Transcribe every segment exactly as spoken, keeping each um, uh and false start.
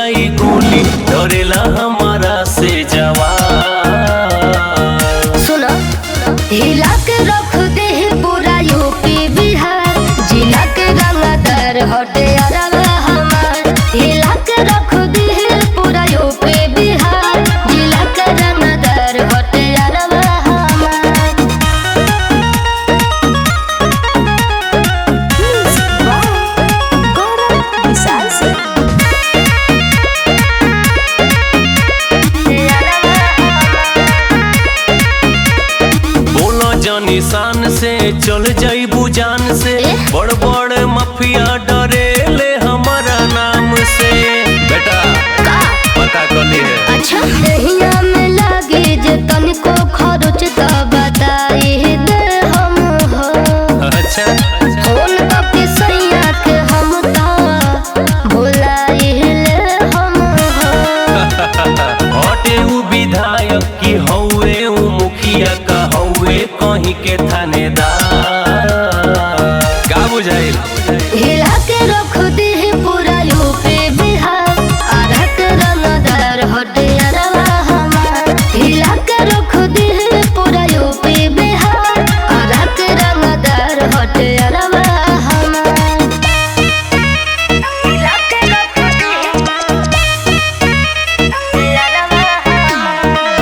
जाई गोली, डरेला हमारा से जवान। सुनो हिला के रख दे पूरा यूपी बिहार, जिला के रंगदार हटे अरवा हमार। हिला के रख दे पूरा यूपी बिहार, जिला के रंगदार हटे अरवा हमार। गौरव विशाल से निशान से चल जाइबू जान से, बड़ बड़ माफिया डरेले हमारा नाम से। बेटा पता कली है। अच्छा दहिया में लागे जे तनिको खरोच त बताई दे हम हो। अच्छा फोन करके सैया के हम ता भुलाई ले हम हो। हटे उ विधायक की हौवे उ मुखिया का हौवे कहीं के थानेदार। का बुझाइल? हिला के रख दे पूरा यूपी बिहार, आधा के रंगदार हटे अरवा हमार। हिला के रख दे पूरा यूपी बिहार, आधा के रंगदार हटे अरवा हमार। हिला के रख दे अरवा हमार।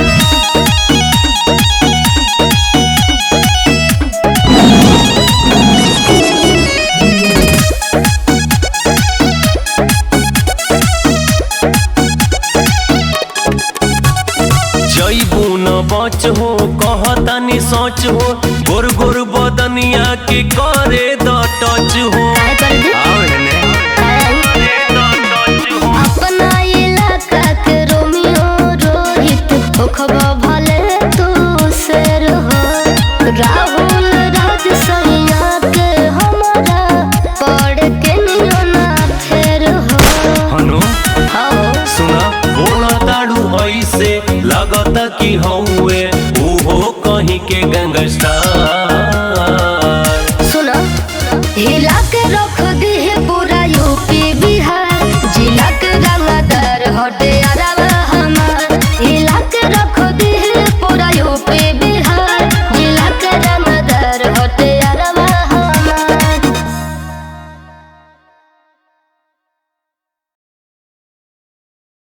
जईबू न बच हो कहतानी सोच हो, गोर गोर बदनिया के